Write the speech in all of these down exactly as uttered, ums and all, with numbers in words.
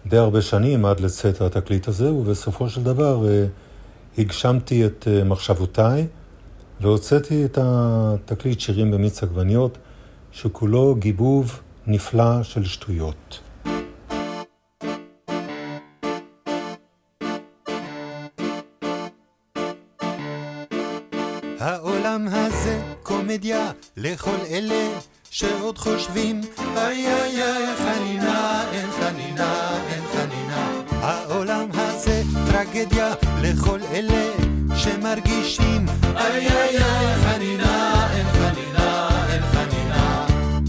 די הרבה שנים עד לצאת התקליט הזה, ובסופו של דבר הגשמתי את מחשבותיי, והוצאתי את התקליט שירים במיץ עגבניות, שכולו גיבוב נפלא של שטויות. העולם הזה קומדיה לכל אלה שעוד חושבים איי איי איי חנינה, אין חנינה, אין חנינה. העולם הזה טרגדיה לכל אלה שמרגישים איי איי איי חנינה, אין חנינה, אין חנינה.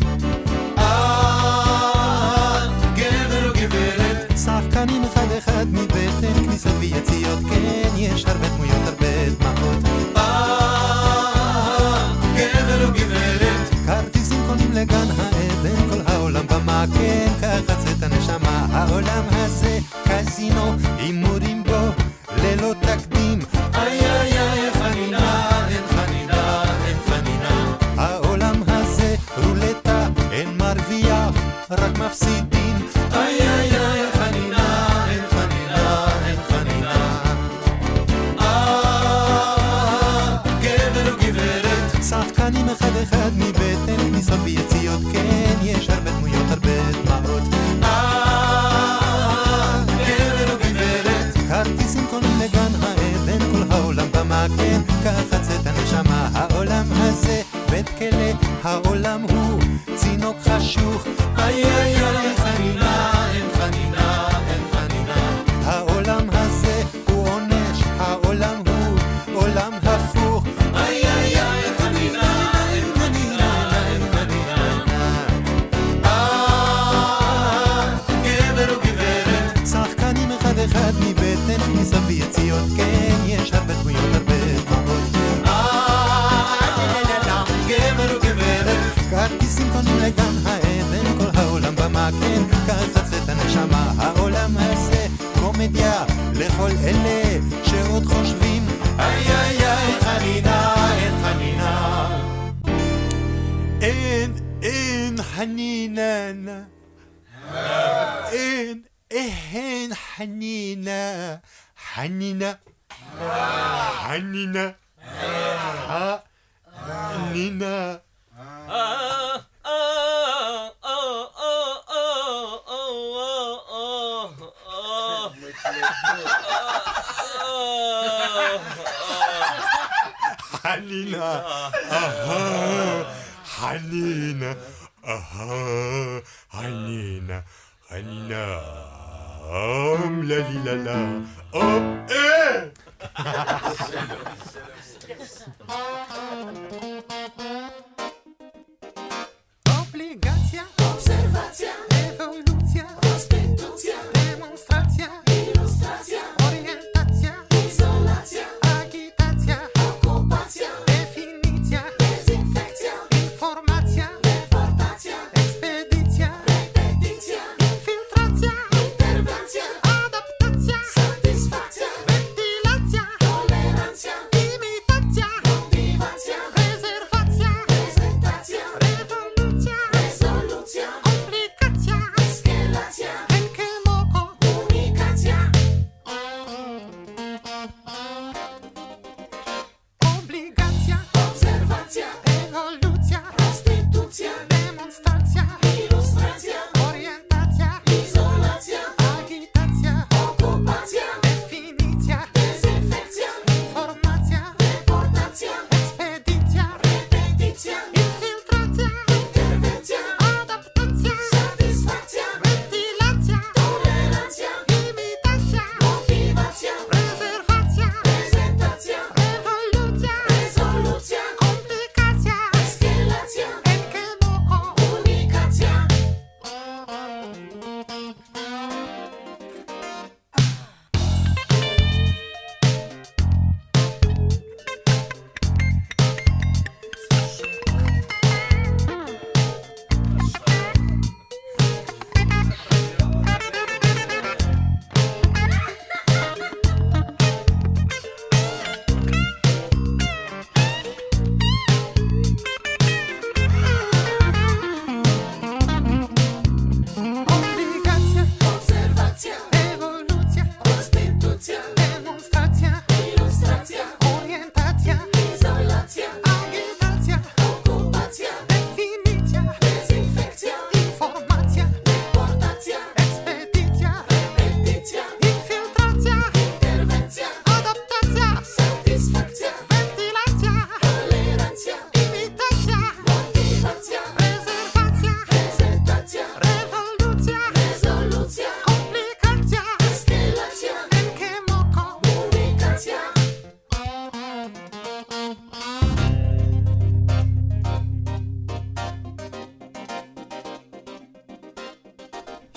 אה, גבר או גברת, שחקנים אחד אחד מבטן, כניסות ויציאות, כן, יש הרבה דמויות, הרבה דמעות. אה, גבר או גברת, כרטיסים קונים לגן העדן, כל העולם במה, כן, ככה צאת הנשמה. העולם הזה קזינו, הימורים בו ללא תקדים, איי איי איי חנינה, אין חנינה, אין חנינה. העולם הזה רולטה, אין מרוויח, רק מפסידים, איי איי איי חנינה, אין חנינה, אין חנינה. אה, גבר או גברת, שחקנים אחד אחד מבטן, כניסות ויציאות, כן, יש הרבה דמויות, הרבה דמעות. אה, גבר או גברת, כרטיסים קונים לגן העדן, כל העולם במה, כן, ככה צאת הנשמה. העולם הזה בית כלא, העולם הוא צינוק חשוך, איי איי איי חנינה, אין חנינה, אין חנינה. העולם הזה הוא עונש, העולם הוא עולם הפוך, איי איי איי חנינה, אין חנינה, אין חנינה. אה, גבר או גברת, שחקנים אחד אחד מבטן, כניסות ויציאות, כן, יש הרבה דמויות, הרבה דמעות. אה, גבר או גברת, כרטיסים קונים לגן העדן, כל העולם במה, כן, ככה צאת הנשמה. העולם הזה קומדיה לכל אלה שעוד חושבים איי איי איי חנינה, אין חנינה. אין, אין חנינה, אין, אין חנינה, חנינה, חנינה, חנינה. חנינה, אהה, חנינה, אהה, חנינה, חנינה, אום ללי ללה, אום, אה! Obligacja, obserwacja, ewolucja, konstytucja, demonstracja, ilustracja, orientacja, izolacja, agitacja, okupacja, definicja, dezynfekcja, informacja, deportacja, ekspedycja, repetycja, infiltracja, interwencja, adaptacja, satysfakcja, wentylacja, tolerancja, imitacja, motywacja.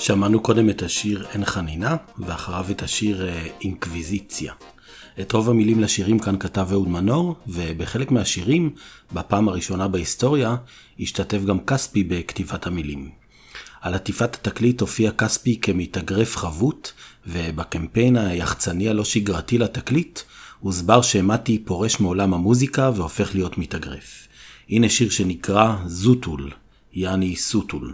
שמענו קודם את השיר אין חנינה, ואחריו את השיר אינקוויזיציה. את רוב המילים לשירים כאן כתב אהוד מנור, ובחלק מהשירים, בפעם הראשונה בהיסטוריה, השתתף גם כספי בכתיבת המילים. על עטיפת התקליט הופיע כספי כמתאגרף חבוט, ובקמפיין היחצני הלא שגרתי לתקליט, הוסבר שמתי פורש מעולם המוזיקה והופך להיות מתאגרף. הנה שיר שנקרא זוטול, יעני סוטול.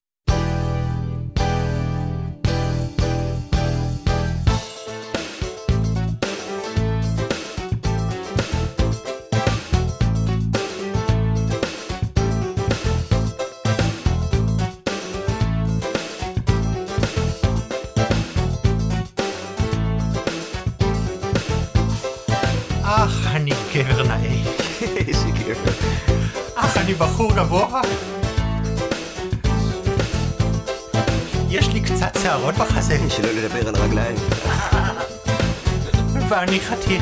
אך, אני גבר נאה. איזה גבר. אך, אני בחור גבוה. יש לי קצת שערות בחזה. שלא לדבר על הרגליים. ואני חתיך.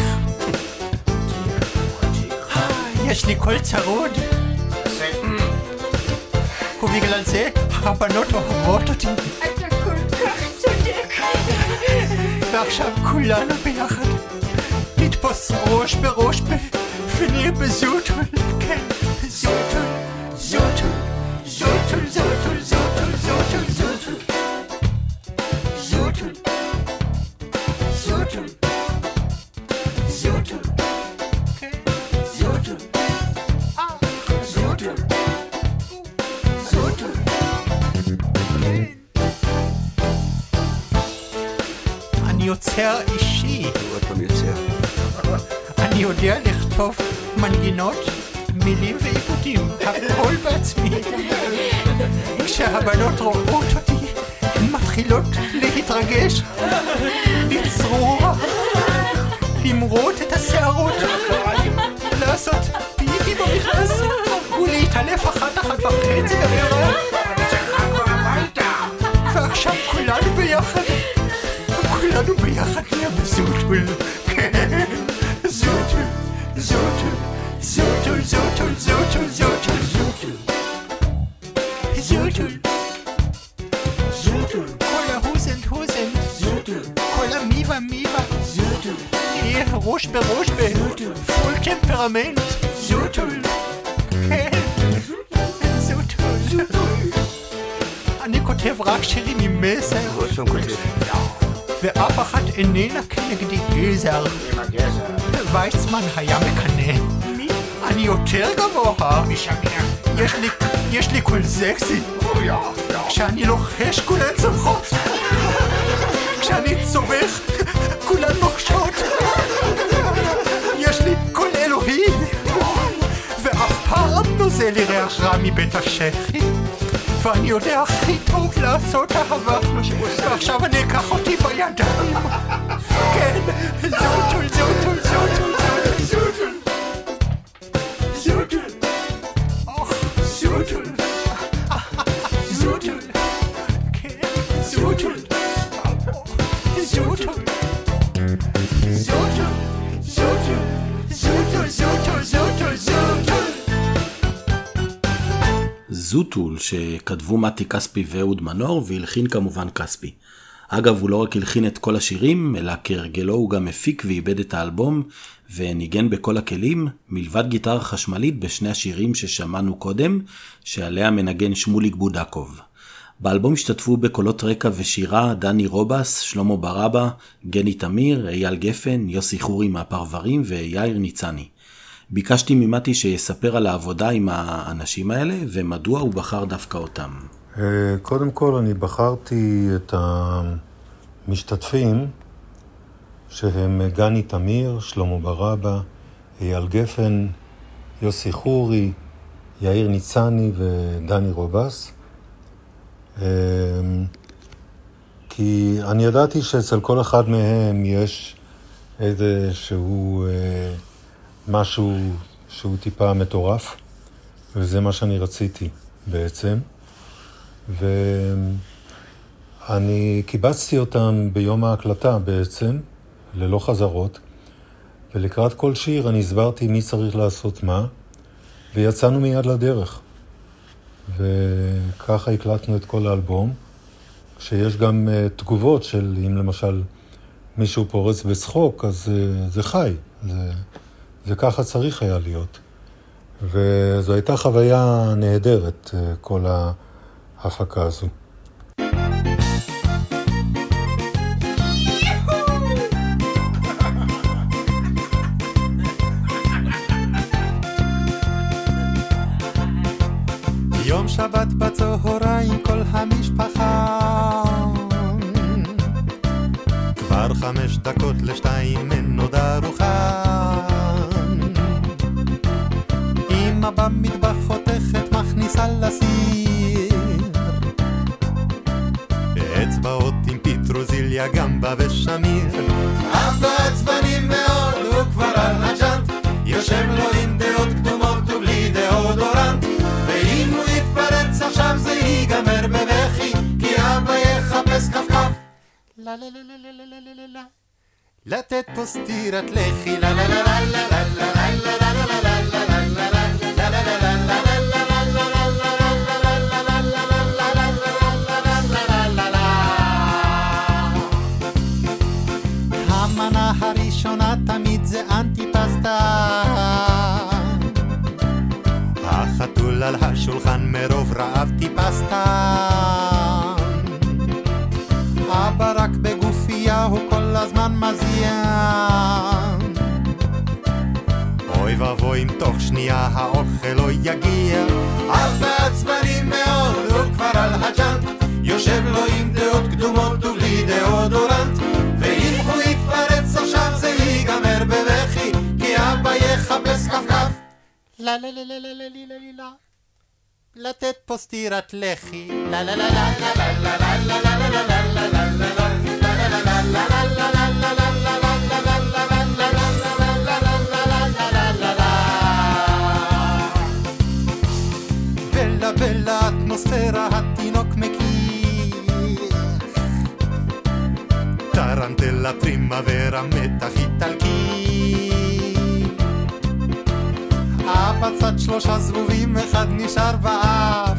יש לי קול צרוד. ובגלל זה הבנות אוהבות אותי. אתה כל כך צודק. ועכשיו כולנו ביחד נתפוס ראש בראש ונהיה בזוטול. כן, זוטול, זוטול, זוטול, זוטול, זוטול, זוטול, זוטול, זוטול, זוטול, זוטול, כן, זוטול, אך, זוטול, זוטול, כן. אני יוצר אישי. עוד פעם יוצר. אני יודע לכתוב מנגינות, מילים ועיבודים, הכל בעצמי. כשהבנות רואות אותי, הן מתחילות להתרגש, לצרוח, למרות את השערות, לעשות פיפי במכנס, ולהתעלף אחת אחת וחצי במראה. ועכשיו כולנו ביחד, כולנו ביחד נהיה בזוטול. כן, זוטול, זוטול, זוטול, זוטול, זוטול, זוטול, זוטול, זוטול, זוטול, כל ההוזנד הוזנד, זוטול, כל המיבה מיבה, זוטול, יהיה ראש בראש בפול טמפרמנט, זוטול, כן, זוטול. אני כותב רק שירים עם מסר. עוד פעם כותב. ואף אחת איננה כנגדי גזר. ויצמן היה מקנה. אני יותר גבוה. יש לי, יש לי קול סקסי. כשאני לוחש כולן צורכות. כשאני צורך כולן נוחשות. יש לי קול אלוהי. ואף פעם נוזל לי ריח רע מבית השכי. ואני יודע הכי טוב לעשות אהבה. ועכשיו אני אקח אותי בידיים. כן, זוטול, זוטול, זוטול, זוטול, זוטול, אוח, זוטול, זוטול, כן, זוטול, זוטול, זוטול, זוטול, זוטול, זוטול, זוטול, זוטול. זוטול שכתבו מתי כספי ואהוד מנור, והלחין כמובן כספי. אגב, הוא לא רק הלחין את כל השירים, אלא כהרגלו הוא גם הפיק ואיבד את האלבום, וניגן בכל הכלים, מלבד גיטרה חשמלית בשני השירים ששמענו קודם, שעליה מנגן שמוליק בודקוב. באלבום השתתפו בקולות רקע ושירה דני רובס, שלמה ברבא, גני תמיר, אייל גפן, יוסי חורי מהפרברים ויאיר ניצני. ביקשתי ממתי שיספר על העבודה עם האנשים האלה, ומדוע הוא בחר דווקא אותם. קודם כל אני בחרתי את המשתתפים, שהם גני תמיר, שלמה ברבא, אייל גפן, יוסי חורי, יאיר ניצני ודני רובס. כי אני ידעתי שאצל כל אחד מהם יש איזשהו משהו שהוא טיפה מטורף, וזה מה שאני רציתי בעצם. ואני קיבצתי אותם ביום ההקלטה בעצם, ללא חזרות, ולקראת כל שיר אני הסברתי מי צריך לעשות מה, ויצאנו מיד לדרך. וככה הקלטנו את כל האלבום, שיש גם uh, תגובות של אם למשל מישהו פורץ בצחוק, אז uh, זה חי. זה, זה ככה צריך היה להיות. וזו הייתה חוויה נהדרת, uh, כל ההפקה הזו. יום שבת בצהריים כל המשפחה, כבר חמש דקות לשתיים אין עוד ארוחה. אמא במטבח חותכת מכניסה לסיר, אצבעות עם פיטרוזיליה גמבה ושמיר. אבא עצבני מאוד הוא כבר על הג'אנט, יושב לו עם דעות קדומות ובלי דאודורנט, ואם הוא יתפרץ עכשיו זה ייגמר בבכי, כי אבא יחפש כפכף לה לה לה לה לה לה לה לה לה לתת פה סטירת לחי לה לה לה לה לה לה לה לה לה לה המנה הראשונה תמיד זה אנטיפסטה, החתול על השולחן מרוב רעב טיפסטה, אבא רק בגופייה הוא כל הזמן מזיין, אוי ואבוי אם תוך שנייה האוכל לא יגיע. אבא עצבני מאוד הוא כבר על הג'אנט, יושב לו עם דעות קדומות ובלי דאודורנט, ואם הוא יתפרץ עכשיו זה ייגמר בבכי, כי אבא יחפש כפכף לה לה לה לה לה לה לה לה לתת פה סטירת לחי לה לה לה לה לה לה לה לה לה לה לה לה לה בלה בלה אטמוספירה התינוק מכיר, טרנטלה פרימוורה מתח איטלקי, אבא צד שלושה זבובים אחד נשאר באף,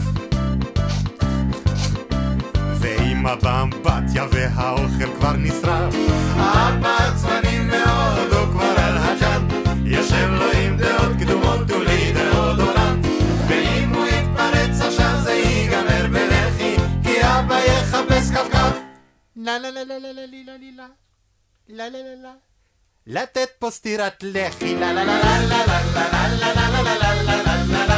ואמא באמבטיה והאוכל כבר נשרף. אבא עצבני מאוד הוא כבר על הג'אנט, יושב לו עם דעות קדומות ובלי דאודורנט, ואם הוא יתפרץ עכשיו זה ייגמר בלחי, כי אבא יחפש כפכף לה לה לה לה לה לה לה לה לה לה לה לתת פה סטירת לחי לה לה לה לה לה לה לה לה לה לה לה לה לה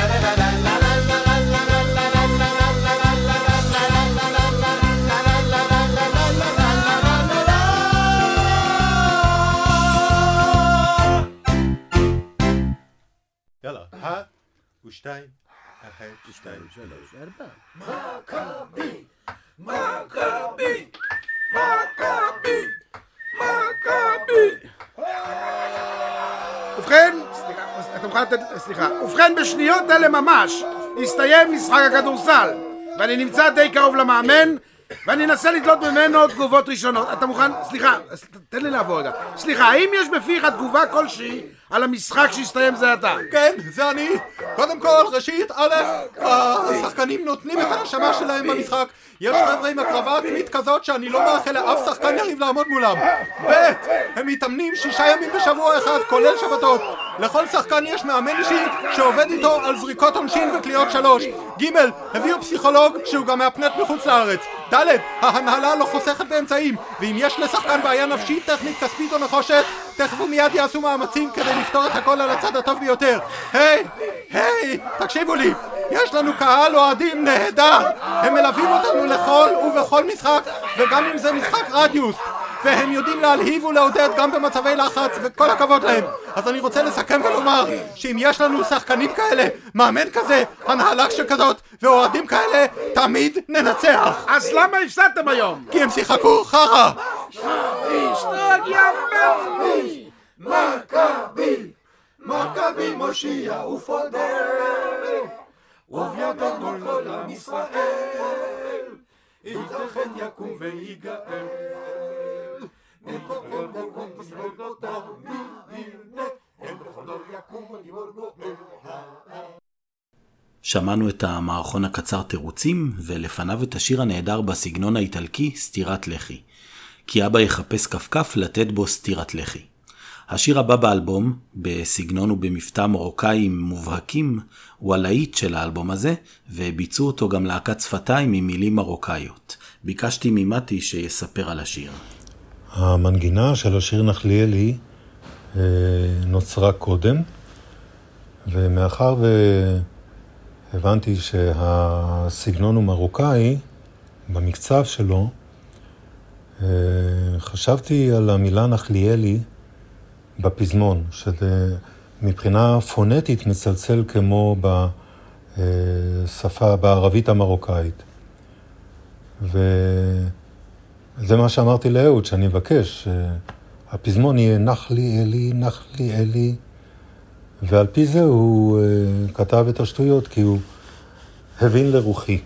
יאללה, אחת ושתיים, אחת ושתיים, שלוש, ארבע. מכבי, מכבי, מכבי, מכבי. ובכן, אתה מוכן לתת, סליחה, ובכן בשניות אלה ממש הסתיים משחק הכדורסל, ואני נמצא די קרוב למאמן, ואני אנסה לדלות ממנו תגובות ראשונות. אתה מוכן? סליחה, תן לי לעבור רגע. סליחה, האם יש בפיך תגובה כלשהי על המשחק שהסתיים זה אתה? כן, זה אני. קודם כל, ראשית, א', השחקנים נותנים את הנשמה שלהם במשחק. יש חבר'ה עם הקרבה עצמית כזאת שאני לא מאחל לאף שחקן יריב לעמוד מולם. ב', הם מתאמנים שישה ימים בשבוע אחד, כולל שבתות. לכל שחקן יש מאמן אישי שעובד איתו על זריקות עונשין וקליעות שלוש. ג', הביאו פסיכולוג שהוא גם מאפנט מחוץ לארץ. ד', ההנהלה לא חוסכת באמצעים, ואם יש לשחקן בעיה נפשית, טכנית, כספית או נחושת, תכף ומיד יעשו מאמצים כדי לפתור את הכל על הצד הטוב ביותר. היי, היי, תקשיבו לי, יש לנו קהל אוהדים נהדר, הם מלווים אותנו לכל ובכל משחק, וגם אם זה משחק רדיוס, והם יודעים להלהיב ולעודד גם במצבי לחץ, וכל הכבוד להם. אז אני רוצה לסכם ולומר שאם יש לנו שחקנים כאלה, מאמן כזה, הנהלה שכזאת ואוהדים כאלה, תמיד ננצח. אז למה הפסדתם היום? כי הם שיחקו חרא. השתג ימני מכבי, מכבי מושיע ופודר, ובידנו כל עם ישראל, ייתכן יקום ויגאל. שמענו את המערכון הקצר תירוצים, ולפניו את השיר הנהדר בסגנון האיטלקי סטירת לחי. כי אבא יחפש כפכף לתת בו סטירת לחי. השיר הבא באלבום, בסגנון ובמבטא מרוקאים מובהקים, הוא הלהיט של האלבום הזה, וביצעו אותו גם להקת שפתיים עם מילים מרוקאיות. ביקשתי ממתי שיספר על השיר. המנגינה של השיר נחליאלי נוצרה קודם, ומאחר והבנתי שהסגנון הוא מרוקאי, במקצב שלו, חשבתי על המילה נחליאלי בפזמון, שמבחינה פונטית מצלצל כמו בשפה, בערבית המרוקאית. וזה מה שאמרתי לאהוד, שאני מבקש, הפזמון יהיה נחליאלי, נחליאלי, ועל פי זה הוא כתב את השטויות, כי הוא הבין לרוחי.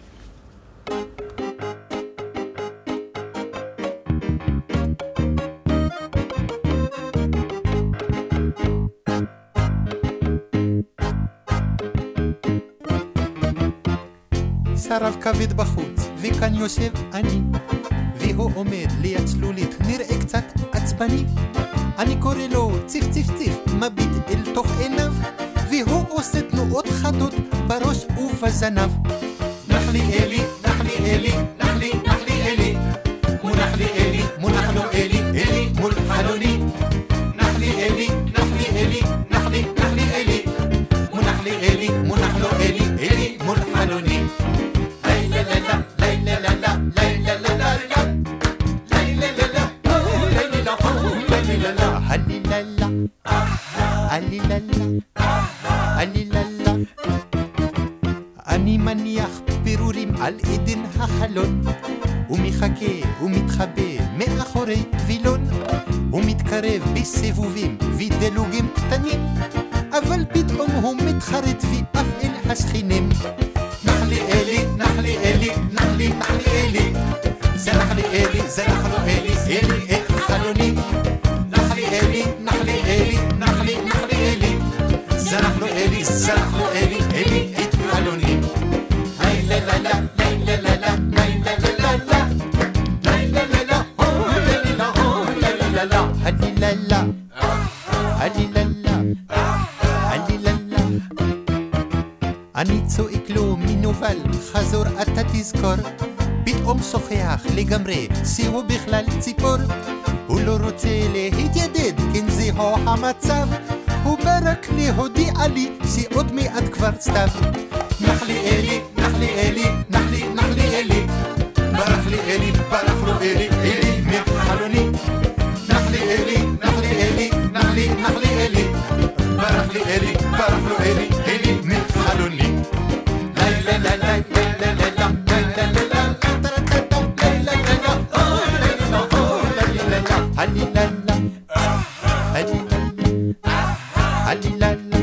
שרב כבד בחוץ, וכאן יושב אני, והוא עומד ליד צלולית, נראה קצת עצבני. אני קורא לו ציף ציף ציף, מביט אל תוך עיניו, והוא עושה תנועות חדות בראש ובזנב. נחליאלי, נחליאלי, נחלי, נחליאלי, ונחליאלי, מונח לו אלי, אלי מול חלוני. נחליאלי, נחליאלי, נחלי, נחליאלי, ונחליאלי, מונח לו אלי, אלי מול חלוני. אני מניח פירורים על עדן החלון, ומחכה ומתחבא מאחורי וילון, ומתקרב בסיבובים ודלוגים קטנים, אבל פתאום הוא מתחרט ואף אל השכנים. נחליאלי, נחליאלי, נחלי, נחליאלי, זה נחליאלי, זה נחליאלי, אלי אל חלוני. נחליאלי, נחליאלי, נחלי, נחליאלי, זה נחליאלי, זה נחליאלי, אלי את חלוני. היי לה לה לה, היי לה לה לה, היי לה לה לה לה, היי לה לה לה, הו לה לה לה, הו לה לה לה לה, הלי לה לה, הלי לה לה, הלי לה לה. אני צועק לו מנובל, חזור אתה תזכור, פתאום שוכח לגמרי, שהוא בכלל ציפור. הוא לא רוצה להתיידד, כן זהו המצב, הוא בא רק להודיע לי שעוד מעט כבר סתיו. נחליאלי, נחליאלי, נחלי, נחליאלי, ברח לי אלי, ברח לו אלי, אלי מחלוני. נחליאלי, נחליאלי, נחלי, נחליאלי, ברח לי אלי, ברח לו אלי, אלי מחלוני. לילה לילה לילה לילה לילה לילה הליללה, הליללה, הליללה.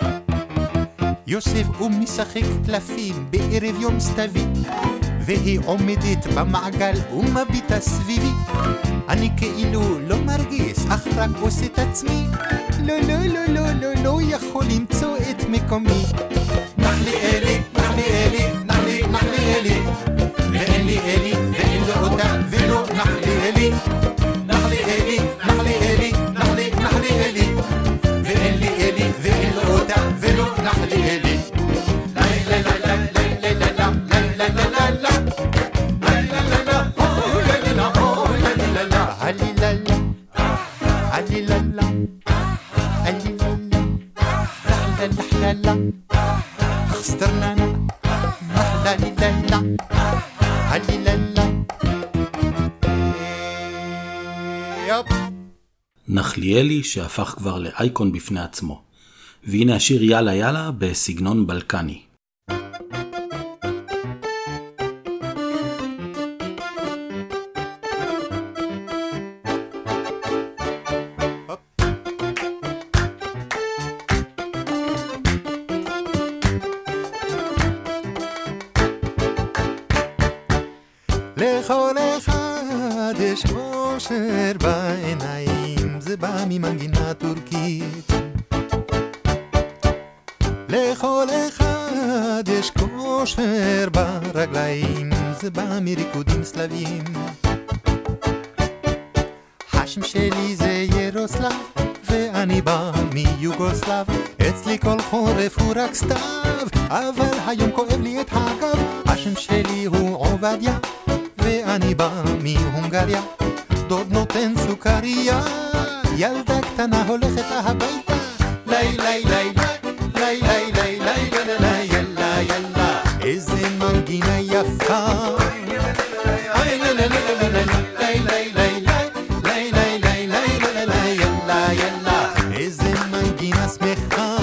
יוסף ומשחק קלפים בערב יום סתווי, והיא עומדת במעגל ומביטה סביבי. אני כאילו לא מרגיש, אך רק עושה את עצמי, לא לא לא לא לא לא יכול למצוא את מקומי. נחליאלי, נחליאלי, נחלי, נחליאלי, ואין לי אלי ואין לו אותה ולא נחליאלי. נחליאלי, נחליאלי, נחלי, נחליאלי, ואין לי אלי ואין לו אותה ולא נחליאלי. לילה לילה לילה לילה לילה לילה לילה לילה הו לילה הו לילה לילה הליללה, הליללה, הליללה, נחללה, אכסטרננה, נחללה, הליללה. נחליאלי שהפך כבר לאייקון בפני עצמו. והנה השיר יאללה יאללה בסגנון בלקני. לכל אחד יש אושר בעיניים, זה בא ממנגינה טורקית. לכל אחד יש כושר ברגליים, זה בא מריקודים סלביים. השם שלי זה ירוסלב, ואני בא מיוגוסלב. אצלי כל חורף הוא רק סתיו, אבל היום כואב לי את הגב. השם שלי הוא עובדיה, ואני בא מהונגריה. דוד נותן סוכריה, ילדה קטנה הולכת הביתה. לי לי לי לי לי לי לי לי ילה ילה, איזה מנגינה יפה. לי לי לי לי לי לי לי איזה מנגינה שמחה.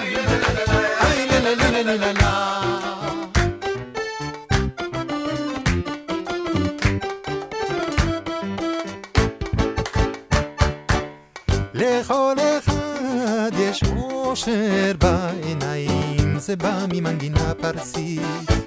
לכל אחד יש אושר בעיניים, זה בא ממנגינה פרסית.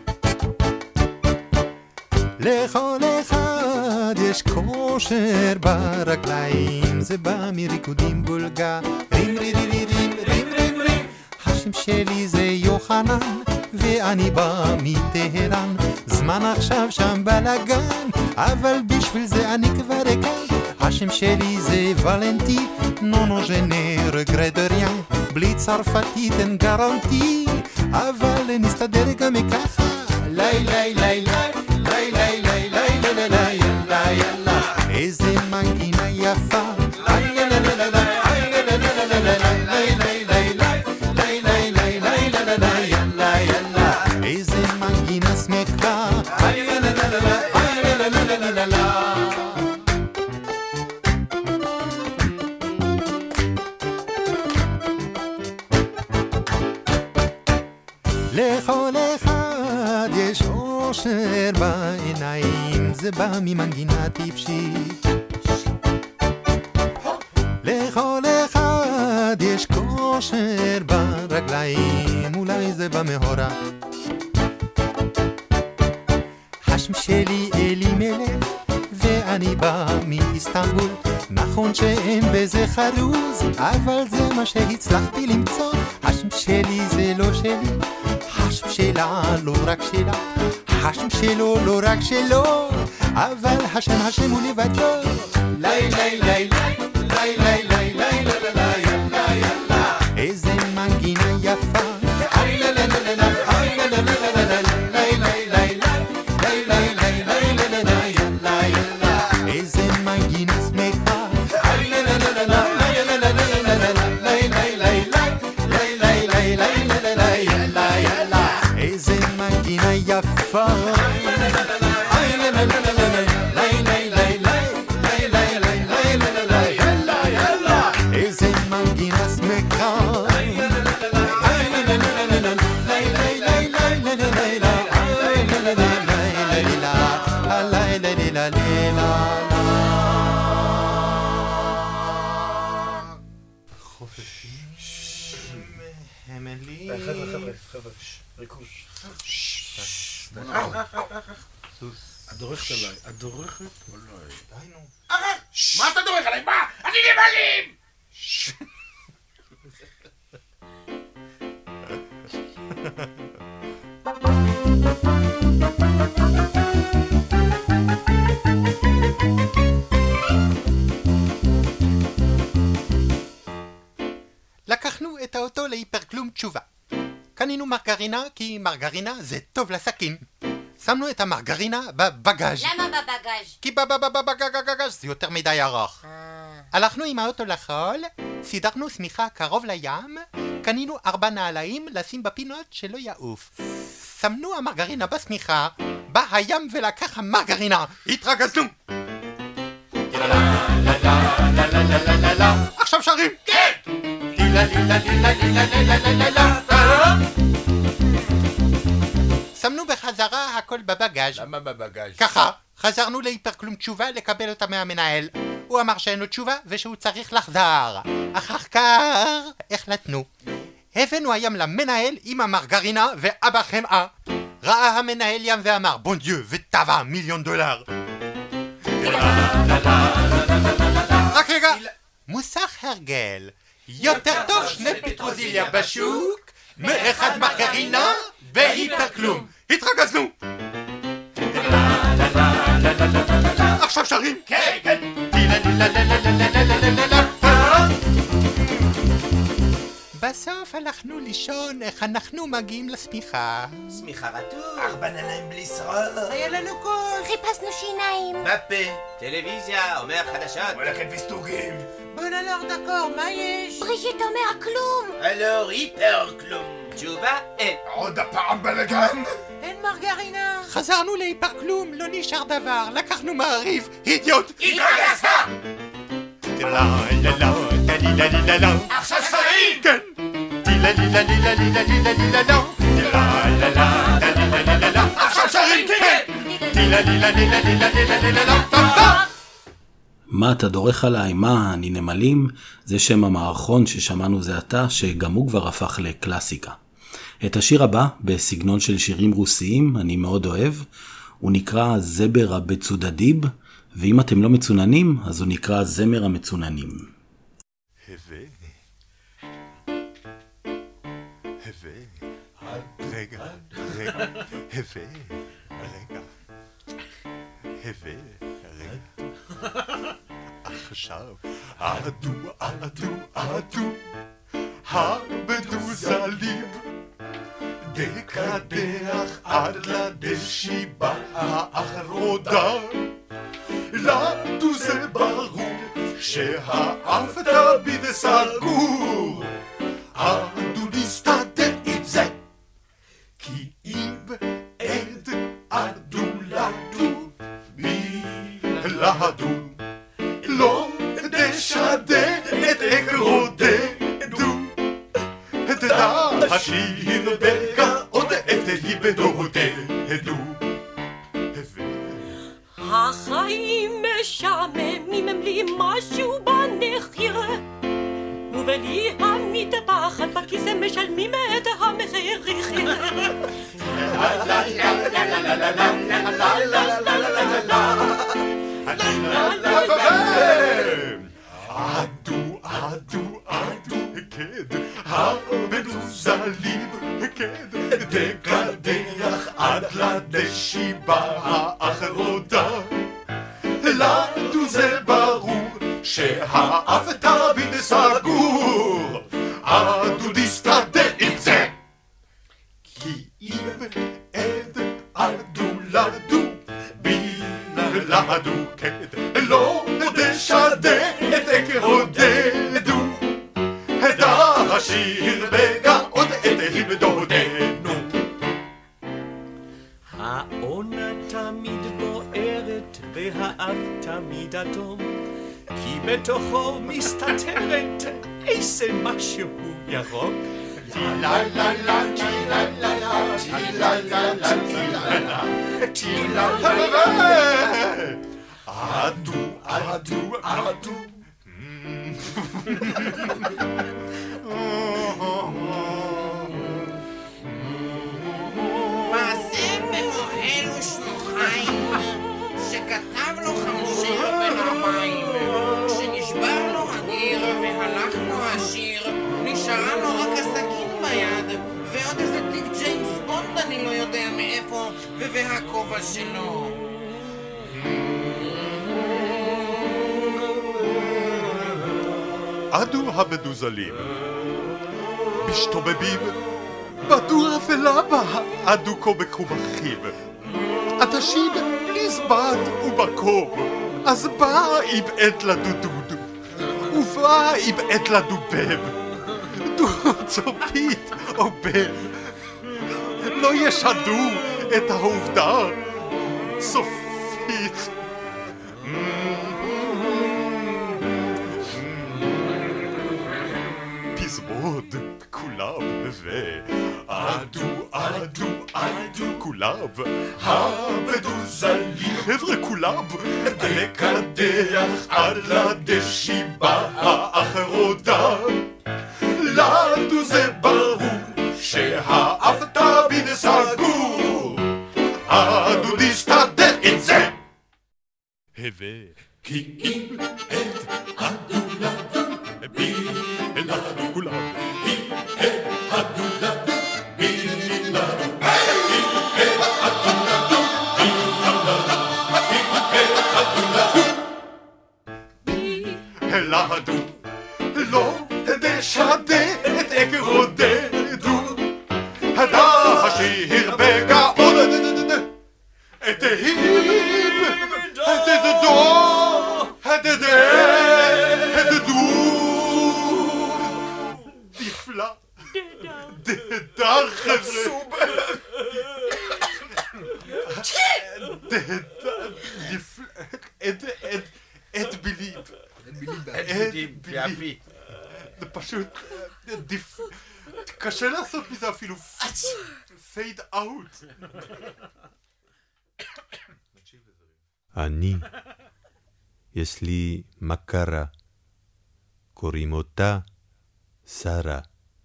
לכל אחד יש כושר ברגליים, זה בא מריקודים בולגרים. רים רים רים רים רים רים. השם שלי זה יוחנן, ואני בא מטהרן. זמן עכשיו שם בלגן, אבל בשביל זה אני כבר כאן. השם שלי זה ולנטי, נונו ז'נר גרדריאן. בלי צרפתית אין גרנטי, אבל נסתדר גם ככה. לי לי לי לי לי לי לי לי לי לי ילה ילה, איזה מנגינה יפה. איזה מנגינה שמחה. לכל אחד יש אושר בעיניים, זה בא ממנגינה טיפשית. לכל אחד יש כושר ברגליים, אולי זה בא מהורה. השם שלי אלימלך, ואני בא מאיסטנבול. נכון שאין בזה חרוז, אבל זה מה שהצלחתי למצוא. השם שלי זה לא שלי, השם שלה לא רק שלה, השם שלו לא רק שלו, אבל השם השם הוא לבדו. לי לי לי לי לי לי לי לי ילה ילה, איזה מנגינה יפה. איזה מנגינה שמחה. איזה מנגינה יפה. איזה מנגינה שמחה. חבר'ה, חבר'ה, חבר'ה, ריכוז. את דורכת עליי, את דורכת עליי. די נו. מה אתה דורך עליי? מה? אני נמלים! לקחנו את האוטו להיפרקלום תשובה. קנינו מרגרינה כי מרגרינה זה טוב לסכין. שמנו את המרגרינה בבגאז'. למה בבגאז'? כי בבבבבגגגגגגג' זה יותר מדי ארוך. הלכנו עם האוטו לחול, סידרנו סמיכה קרוב לים, קנינו ארבע נעליים לשים בפינות שלא יעוף. שמנו המרגרינה בסמיכה, בא הים ולקח המרגרינה. התרגזנו! עכשיו שרים! כן! שמנו בחזרה הכל בבגאז'. למה בבגאז'? ככה, חזרנו להיפרקלום תשובה לקבל אותה מהמנהל. הוא אמר שאין לו תשובה ושהוא צריך לחזר. אחר כך החלטנו. הבאנו הים למנהל עם המרגרינה ואבא חמאה. ראה המנהל ים ואמר בון דיו וטבע מיליון דולר. רק רגע, מוסך הרגל. יותר טוב שני פטרוזיליה בשוק מאחד מרגרינה והיפר-כלום. התרגזנו! עכשיו שרים? כן, כן. בסוף הלכנו לישון, איך אנחנו מגיעים לשמיכה? שמיכה רטוב. ארבע נעליים בלי שרור. היה לנו כוס. חיפשנו שיניים. בפה. טלוויזיה, אומר חדשות. מולקת וסטוגים. בונלור דקור, מה יש? בריז'יט אומר כלום. אלור היפר כלום. תשובה אין. עוד הפעם בלגן? אין מרגרינה. חזרנו להיפר-כלום, לא נשאר דבר. לקחנו מעריב, אידיוט. התרגזת! עכשיו שרים! כן! עכשיו שרים! כן! מה אתה דורך עליי? מה, אני נמלים? זה שם המערכון ששמענו זה עתה, שגם הוא כבר הפך לקלאסיקה. את השיר הבא, בסגנון של שירים רוסיים, אני מאוד אוהב. הוא נקרא זבר הבצודדיב, ואם אתם לא מצוננים, אז הוא נקרא זמר המצוננים. הווה, הווה, רגע, רגע, הווה, רגע, הווה, רגע, עכשיו, עדו, עדו, עדו, הבדו זליב, דקדח עד לדשיבה האחרודה, לנו זה ברור שהאף תמיד סגור, עדו נסתדר עם זה, כי אם עד עדו לדו בלעדו, לא נשדה את אגרודנו, תדע השיר בגאות את ליבדותנו. החיים משעממים הם לי משהו בנחיר, ובלי המטפחת בכיסא משלמים את המחיר. עדו, עדו, עדו, כד, הבדו זליב, כד, דקדח עד לדשיבה האחרונה, לנו זה ברור שהאף תמיד סגור, עדו נסתדר עם זה, כי אם עד עדו לדו בלעדו, כד, לא נשדה את אגרודנו, הדע השיר בגאות את ליבדותנו. העונה תמיד בוערת והאף תמיד אדום, כי בתוכו מסתתרת איזה משהו ירוק. טילה לה לה טילה לה לה טילה לה לה טילה לה טילה לה לה עדו, עדו, עדו, מעשה במוהל ושלוחיים, שכתב לו חמשיר בין המים, כשנשבר לו הגיר והלך לו השיר, נשארה לו רק הסכין ביד, ועוד איזה תיק ג'יימס בונד אני לא יודע מאיפה, והכובע שלו. עדו הבדוזלים, משתובבים בדור אפלה בה, עדו כה בקומחים, עדשים בלי זמן ובקום, אז בא עם עת לדודוד, ובא עם עת לדובב, דוד צופית או בן, לא ישדו את העובדה סופית. פזמון כולם ועדו עדו עדו כולם, הבדו זלים חבר'ה כולם, לקדח על הדשיבה האחרונה, לנו זה ברור שהאף תמיד סגור, עדו נסתדר עם זה, הווה כי אם את עדו לדו בלעדו כולם, היא עדו לדו צעדו, לא תשדד אגר עודדו, הדה השיר בגאון, את ההיב, את הדדו, את הדדו, נפלא, דהדר חבר'ה, דהדר, נפלא, את ביליב, את ביליב, זה פשוט, קשה לעשות מזה אפילו פייד אאוט. אני, יש לי מכרה, קוראים אותה שרה.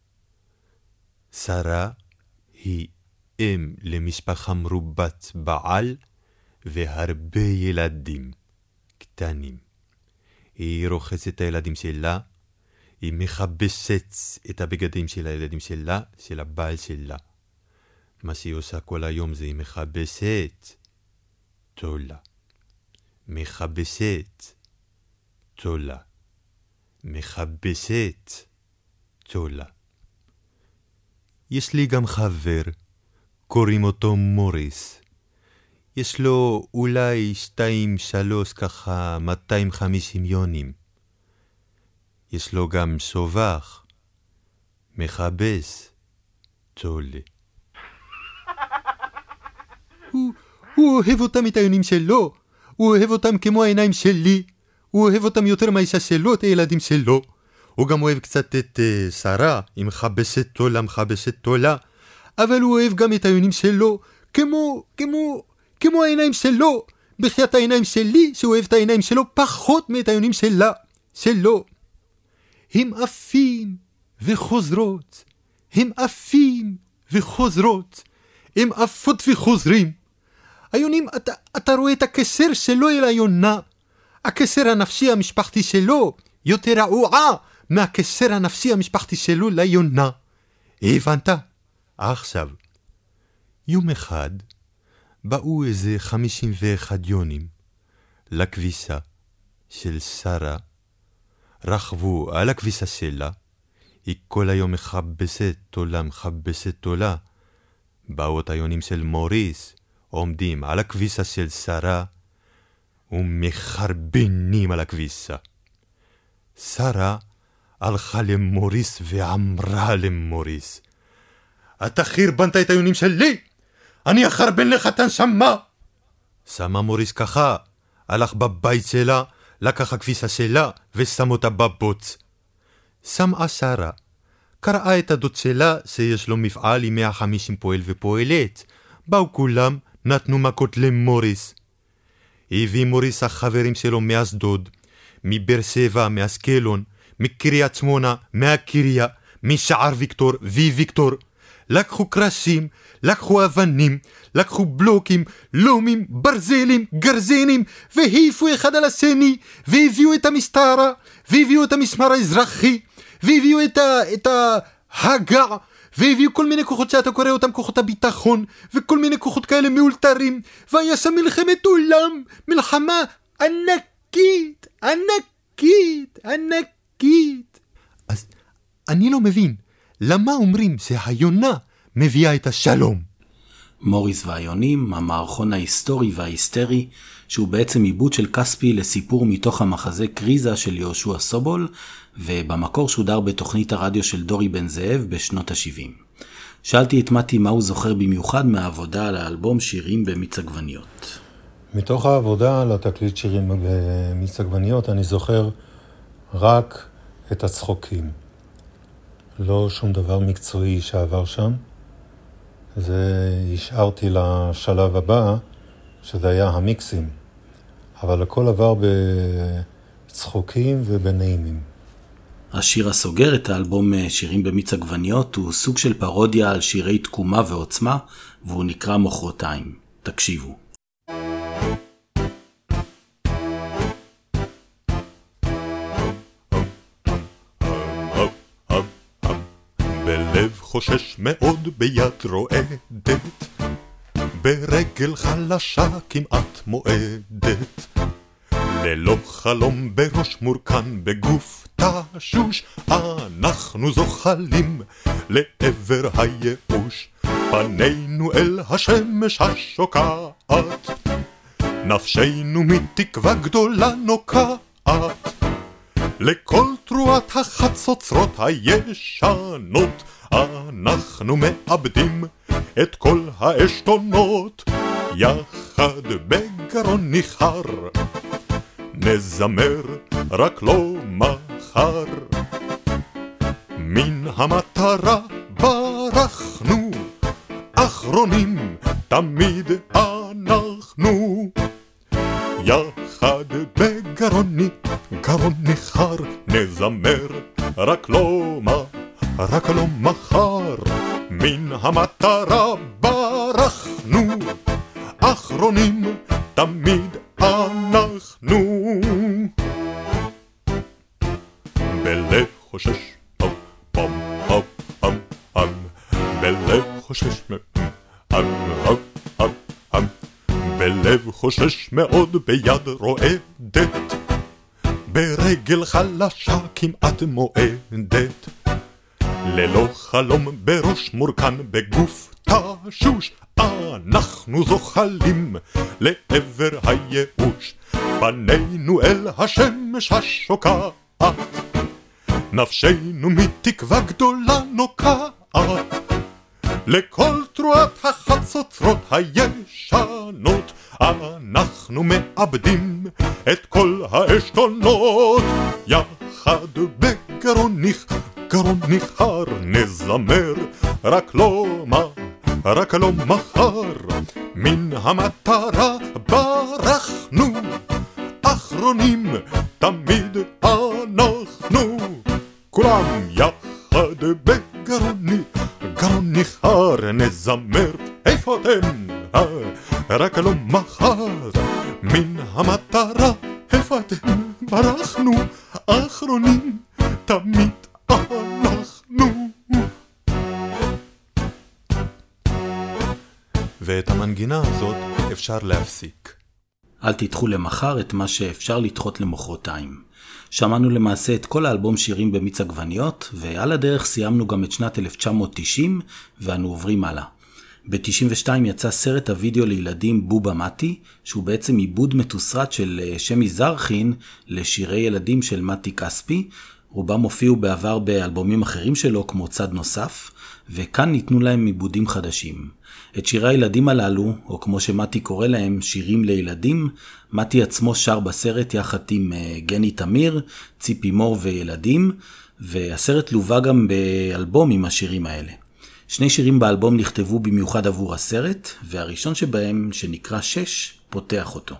שרה היא אם למשפחה מרובת בעל והרבה ילדים קטנים. היא רוחצת את הילדים שלה, היא מכבסת את הבגדים של הילדים שלה, של הבעל שלה. מה שהיא עושה כל היום זה היא מכבסת תולה. מכבסת תולה. מכבסת תולה. יש לי גם חבר, קוראים אותו מוריס. יש לו אולי שתיים, שלוש, ככה מאתיים וחמישים יונים. יש לו גם סובח, מכבס, תולה. הוא, הוא אוהב אותם את העיונים שלו, הוא אוהב אותם כמו העיניים שלי, הוא אוהב אותם יותר מהאישה שלו, את הילדים שלו. הוא גם אוהב קצת את uh, שרה, היא מכבסת תולה, מכבסת תולה, אבל הוא אוהב גם את העיונים שלו, כמו, כמו, כמו העיניים שלו, בחיית העיניים שלי, שהוא אוהב את העיניים שלו פחות מאת העיונים שלה, שלו. הם עפים וחוזרות, הם עפים וחוזרות, הם עפות וחוזרים. היונים, אתה, אתה רואה את הקשר שלו אל היונה. הקשר הנפשי המשפחתי שלו יותר רעועה מהקשר הנפשי המשפחתי שלו ליונה. הבנת? עכשיו, יום אחד באו איזה חמישים ואחד יונים לכביסה של שרה, רכבו על הכביסה שלה, היא כל היום מכבסת תולה, מכבסת תולה. באו את היונים של מוריס, עומדים על הכביסה של שרה, ומחרבנים על הכביסה. שרה הלכה למוריס ואמרה למוריס, אתה חרבנת את היונים שלי, אני אחרבן לך את הנשמה. שמה מוריס ככה, הלך בבית שלה, לקח הכביסה שלה ושם אותה בבוץ. שמעה שרה, קראה את הדוד שלה שיש לו מפעל עם מאה וחמישים פועל ופועלת. באו כולם, נתנו מכות למוריס. הביא מוריס החברים שלו מאשדוד, מבאר שבע, מאשקלון, מקריית שמונה, מהקריה, משער ויקטור וויקטור. לקחו קרשים, לקחו אבנים, לקחו בלוקים, לומים, ברזלים, גרזנים, והעיפו אחד על השני, והביאו את המשטרה, והביאו את המשמר האזרחי, והביאו את, ה, את ההגע, והביאו כל מיני כוחות שאתה קורא אותם כוחות הביטחון, וכל מיני כוחות כאלה מאולתרים, והיה שם מלחמת עולם, מלחמה ענקית, ענקית, ענקית. אז אני לא מבין, למה אומרים שהיונה מביאה את השלום? מוריס והיונים, המערכון ההיסטורי וההיסטרי, שהוא בעצם עיבוד של כספי לסיפור מתוך המחזה קריזה של יהושע סובול, ובמקור שודר בתוכנית הרדיו של דורי בן זאב בשנות ה-שבעים. שאלתי את מתי מה הוא זוכר במיוחד מהעבודה על האלבום שירים במיץ עגבניות. מתוך העבודה על התקליט שירים במיץ עגבניות אני זוכר רק את הצחוקים. לא שום דבר מקצועי שעבר שם. זה השארתי לשלב הבא, שזה היה המיקסים. אבל הכל עבר בצחוקים ובנעימים. השיר הסוגר את האלבום שירים במיץ עגבניות הוא סוג של פרודיה על שירי תקומה ועוצמה, והוא נקרא מוחרתיים. תקשיבו. בלב חושש מאוד, ביד רועדת, ברגל חלשה כמעט מועדת, ללא חלום בראש מורכן בגוף תשוש, אנחנו זוחלים לעבר הייאוש, פנינו אל השמש השוקעת, נפשנו מתקווה גדולה נוקעת, לכל תרועת החצוצרות הישנות, אנחנו מאבדים את כל העשתונות, יחד בגרון ניחר, נזמר רק לא מחר. מן המטרה ברחנו, אחרונים תמיד אנחנו, יחד בגרוני, גרון ניחר, נזמר רק לא מה, רק לא מחר. מן המטרה ברחנו, אחרונים תמיד אנחנו. בלב חושש, פם פם פם פם פם, בלב חושש מאוד, בלב חושש מאוד, ביד רועדת, ברגל חלשה כמעט מועדת, ללא חלום בראש מורכן בגוף תשוש, אנחנו זוחלים לעבר הייאוש, פנינו אל השמש השוקעת, נפשנו מתקווה גדולה נוקעת, לכל תרועת החצוצרות הישנות, אנחנו מאבדים את כל העשתונות, יחד בגרון ניחר, גרון ניחר, נזמר רק לא מה, רק לא מחר. מן המטרה ברחנו, אחרונים תמיד אנחנו, כולם יחד בגרוני, גרון ניחר, נזמר איפה אתם, רק לא מחר. מן המטרה איפה אתם, ברחנו, אחרונים תמיד אנחנו. ואת המנגינה הזאת אפשר להפסיק. אל תדחו למחר את מה שאפשר לדחות למחרתיים. שמענו למעשה את כל האלבום שירים במיץ עגבניות, ועל הדרך סיימנו גם את שנת אלף תשע מאות תשעים, ואנו עוברים הלאה. ב-תשעים ושתיים יצא סרט הוידאו לילדים בובה מתי, שהוא בעצם עיבוד מתוסרט של שמי זרחין לשירי ילדים של מתי כספי. רובם הופיעו בעבר באלבומים אחרים שלו כמו צד נוסף, וכאן ניתנו להם עיבודים חדשים. את שירי הילדים הללו, או כמו שמתי קורא להם, שירים לילדים, מתי עצמו שר בסרט יחד עם גני תמיר, ציפי מור וילדים, והסרט לווה גם באלבום עם השירים האלה. שני שירים באלבום נכתבו במיוחד עבור הסרט, והראשון שבהם, שנקרא שש, פותח אותו.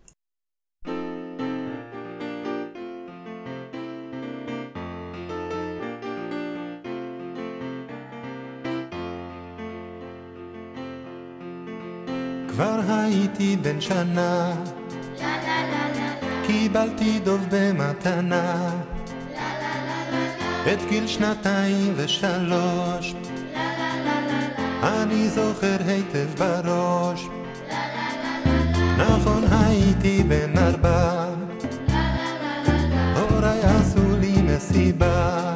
כבר הייתי בן שנה, קיבלתי דוב במתנה, את גיל שנתיים ושלוש, אני זוכר היטב בראש. נכון הייתי בן ארבע, הוריי עשו לי מסיבה,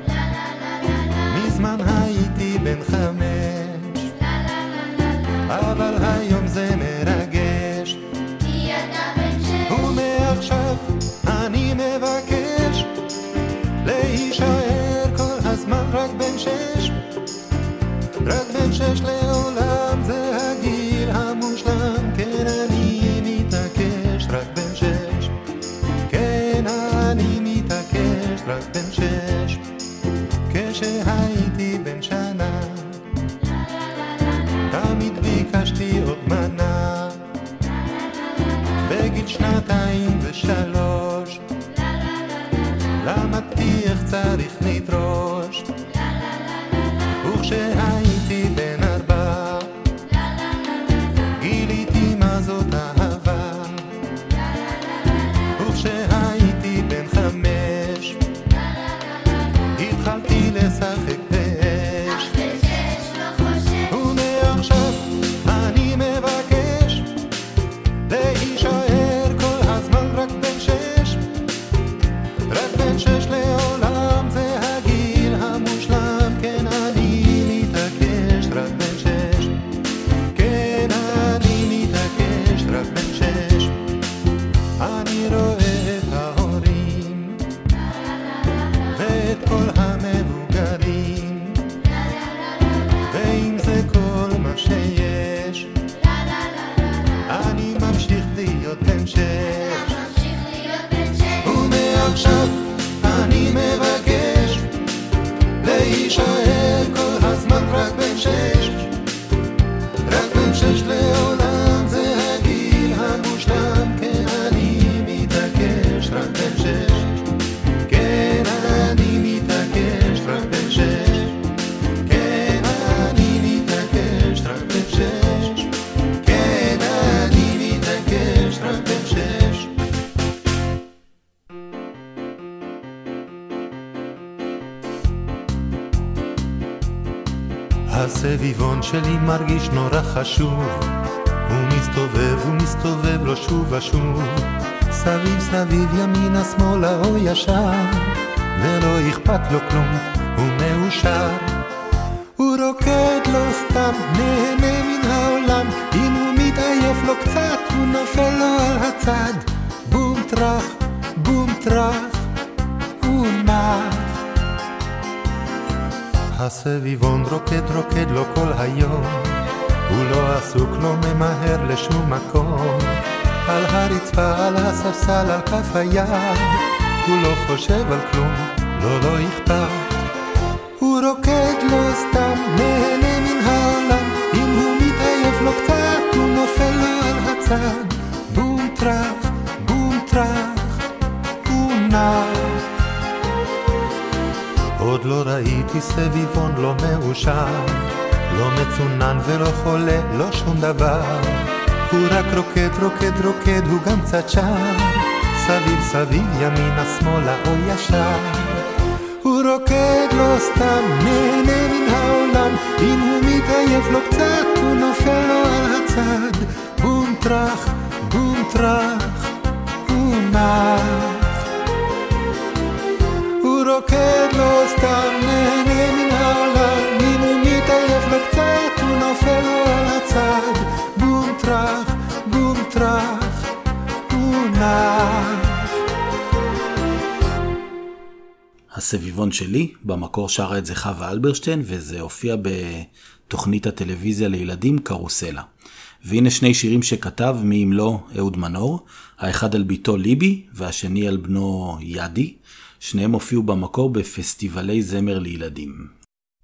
מזמן הייתי בן חמש, אבל היום זה מרגש, כי אתה בן שש, ומעכשיו אני מבקש להישאר כל הזמן רק בן שש, רק בן שש לעולם, זה הגיל המושלם, כן אני מתעקש רק בן שש, כן אני מתעקש רק בן שש. כשהייתי בן שנה תמיד ביקשתי עוד מנה, בגיל שנתיים ושלוש למדתי איך צריך לדרוש, וכשהייתי בן ארבע גיליתי מה זאת אהבה, וכשהייתי בן חמש התחלתי לשחק באש, ומעכשיו אני מבקש להישאר כל הזמן רק בן כל המבוגרים, ואם זה כל מה שיש, אני ממשיך להיות בן שש. ומעכשיו אני מבקש להישאר כל הזמן רק בן שש, רק בן שש לעולם, זה הגיל המושלם. כן, אני מתעקש רק בן שש, כן, אני מתעקש רק בן שש, כן, אני מתעקש רק בן שש, כן, אני מתעקש רק בן שש. הסביבון שלי מרגיש נורא חשוב, הוא מסתובב, הוא מסתובב לו שוב ושוב, סביב סביב ימינה שמאלה או ישר, ולא אכפת לו כלום, הוא מאושר. הוא רוקד לו סתם, נהנה מן העולם, אם הוא מתעייף לו קצת, הוא נופל לו על הצד, בום טרח, בום טרח, הוא נח. הסביבון רוקד רוקד לו כל היום, הוא לא עסוק, לא ממהר לשום מקום, על הרצפה, על הספסל, על כף היד, הוא לא חושב על כלום, לא לא אכפת. הוא רוקד לו סתם, נהנה מן העולם, אם הוא מתעייף לו קצת, הוא נופל לו על הצד, בום טרח, בום טרח, הוא נח. עוד לא ראיתי סביבון לא מאושר, לא מצונן ולא חולה, לא שום דבר, הוא רק רוקד רוקד רוקד, הוא גם קצת שם, סביב סביב ימינה שמאלה או ישר. הוא רוקד לא סתם, נהנה מן העולם, אם הוא מתעייף לו קצת, הוא נופל לו על הצד, בום טרח, בום טרח, הוא נח. הוא רוקד לא סתם, נהנה מן העולם, אם הוא מתעייף לו קצת, הוא נופל לו על הצד, בום טרח, בום טרח, הוא נח. הסביבון שלי, במקור שרה את זה חווה אלברשטיין, וזה הופיע בתוכנית הטלוויזיה לילדים קרוסלה. והנה שני שירים שכתב, מי אם לא אהוד מנור, האחד על ביתו ליבי, והשני על בנו ידי, שניהם הופיעו במקור בפסטיבלי זמר לילדים.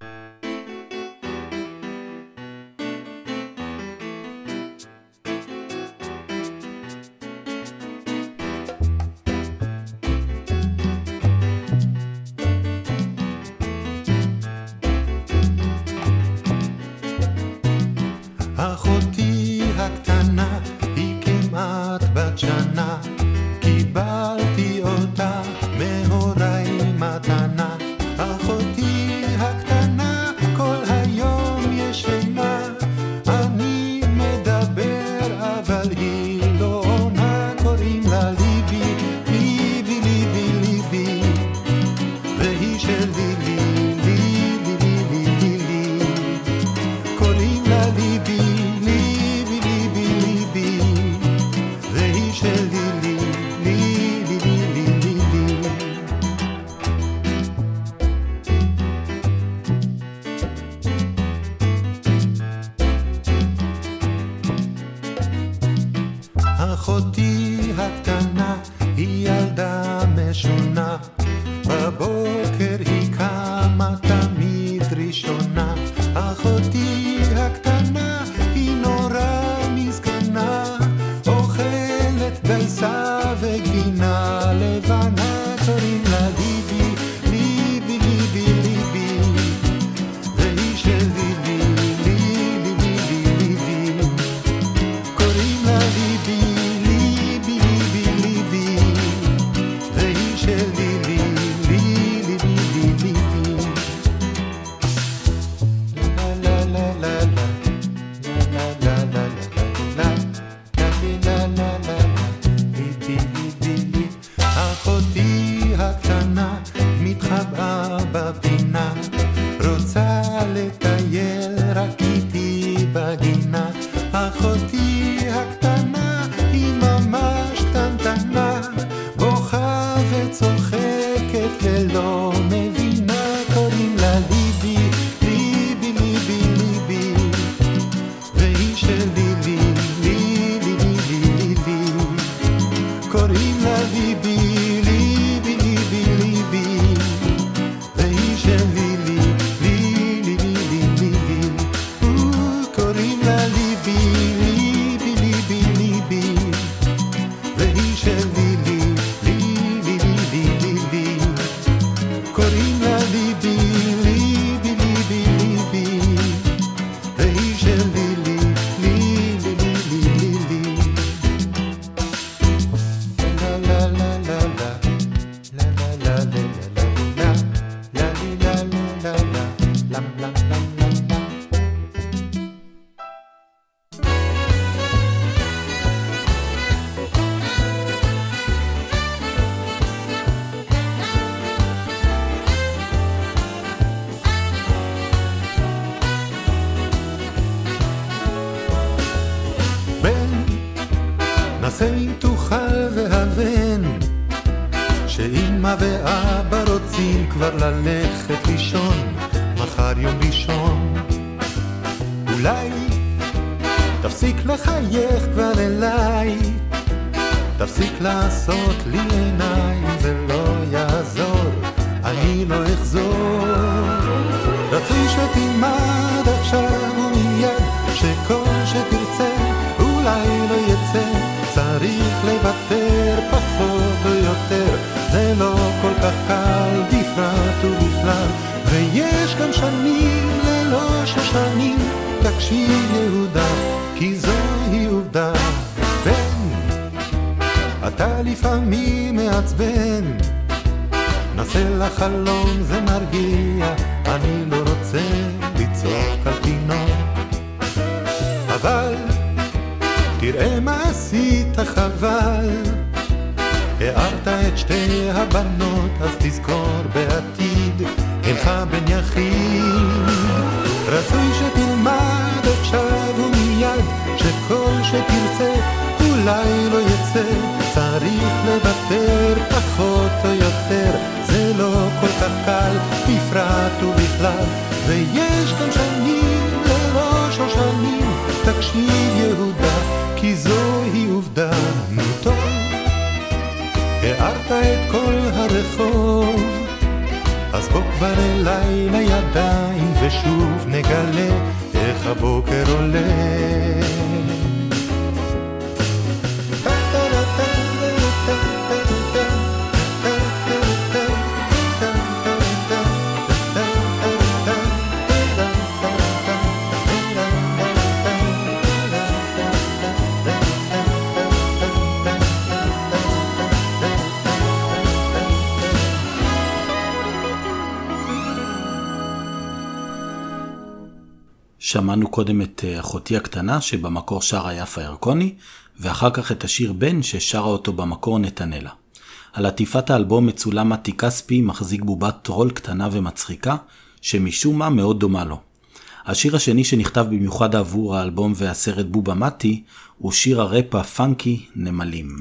אחותי הקטנה היא כמעט בת שנה, קיבלתי אותה מהוריי מתנה. אחותי הקטנה כל היום ישנה, אני מדבר אבל היא לא עונה, קוראים לה ליבי, ליבי, ליבי, ליבי, והיא שלי, ליבי, ליבי, ליבי, ליבי, קוראים לה ליבי, ליבי, ליבי, ליבי, והיא שלי, ליבי, ליבי, ליבי. אחותי הקטנה היא ילדה משונה, בבוקר היא קמה תמיד ראשונה. אחותי הקטנה היא נורא מסכנה, אוכלת דייסה וגבינה לבנה, קוראים לה ליבי, ליבי, ליבי, ליבי, והיא שלי, ליבי, ליבי, ליבי, קוראים לה ליבי, ליבי, ליבי, ליבי, והיא שלי, ליבי, ליבי, ליבי, la la la la la la la la la la la. אחותי הקטנה מתחבאה בפינה, רוצה לטייל רק איתי בגינה. אחותי הקטנה היא ממש קטנטנה, בוכה וצוחקת ולא מבינה. קוראים לה ליבי, ליבי, ליבי, ליבי, והיא שלי, לי, לי, לי, לי, לי, לי. לה לה לה לה לה, לה לה לה לה לה, לה לה לה לה לה, לם לם לם לם לם. נעשה אם תוכל והבן שאמא ואבא רוצים כבר ללכת לישון מחר יום ראשון. אולי תפסיק לחייך כבר אליי, תפסיק לעשות לי עיניים, זה לא יעזור, אני לא אחזור. רצוי שתלמד עכשיו ומיד שכל שתרצה אולי לא יצא, צריך לוותר פחות או יותר, זה לא כל כך קל בפרט ובכלל, ויש גם שנים ללא שושנים, תקשיב יהודה כי זוהי עובדה. בן, אתה לפעמים מעצבן, נסה לחלום זה מרגיע, אני לא רוצה לצעוק על תינוק, אבל תראה מה עשית חבל, הערת את שתי הבנות, אז תזכור בעתיד אינך בן יחיד. רצוי שתלמד עכשיו ומיד שכל שתרצה אולי לא יצא, צריך לוותר פחות או יותר, זה לא כל כך קל בפרט ובכלל, ויש גם שנים ללא שושנים, תקשיב יהודה כי זוהי עובדה. נו טוב, הערת את כל הרחוב, אז בוא כבר אליי לידיים ושוב נגלה איך הבוקר עולה. שמענו קודם את אחותי הקטנה שבמקור שרה יפה ירקוני, ואחר כך את השיר בן ששרה אותו במקור נתנאלה. על עטיפת האלבום מצולם מתי כספי מחזיק בובת טרול קטנה ומצחיקה שמשום מה מאוד דומה לו. השיר השני שנכתב במיוחד עבור האלבום והסרט בובה מתי הוא שיר הראפ הפאנקי נמלים.